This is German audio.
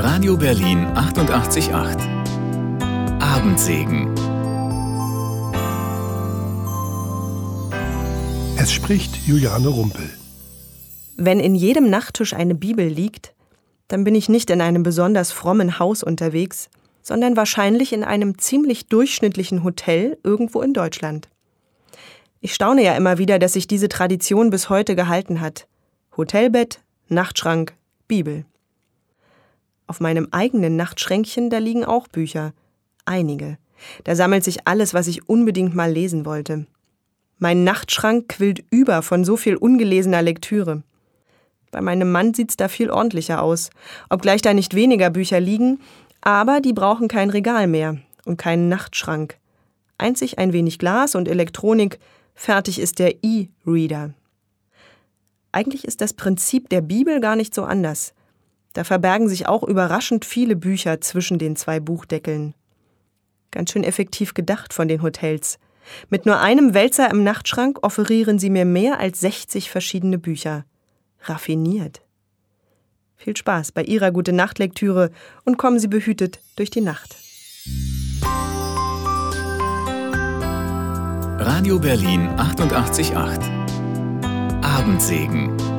Radio Berlin 88.8 Abendsegen. Es spricht Juliane Rumpel. Wenn in jedem Nachttisch eine Bibel liegt, dann bin ich nicht in einem besonders frommen Haus unterwegs, sondern wahrscheinlich in einem ziemlich durchschnittlichen Hotel irgendwo in Deutschland. Ich staune ja immer wieder, dass sich diese Tradition bis heute gehalten hat. Hotelbett, Nachtschrank, Bibel. Auf meinem eigenen Nachtschränkchen, da liegen auch Bücher. Einige. Da sammelt sich alles, was ich unbedingt mal lesen wollte. Mein Nachtschrank quillt über von so viel ungelesener Lektüre. Bei meinem Mann sieht's da viel ordentlicher aus, obgleich da nicht weniger Bücher liegen, aber die brauchen kein Regal mehr und keinen Nachtschrank. Einzig ein wenig Glas und Elektronik, fertig ist der E-Reader. Eigentlich ist das Prinzip der Bibel gar nicht so anders. Da verbergen sich auch überraschend viele Bücher zwischen den zwei Buchdeckeln. Ganz schön effektiv gedacht von den Hotels. Mit nur einem Wälzer im Nachtschrank offerieren sie mir mehr als 60 verschiedene Bücher. Raffiniert. Viel Spaß bei Ihrer Gute-Nacht-Lektüre und kommen Sie behütet durch die Nacht. Radio Berlin 88.8 Abendsegen.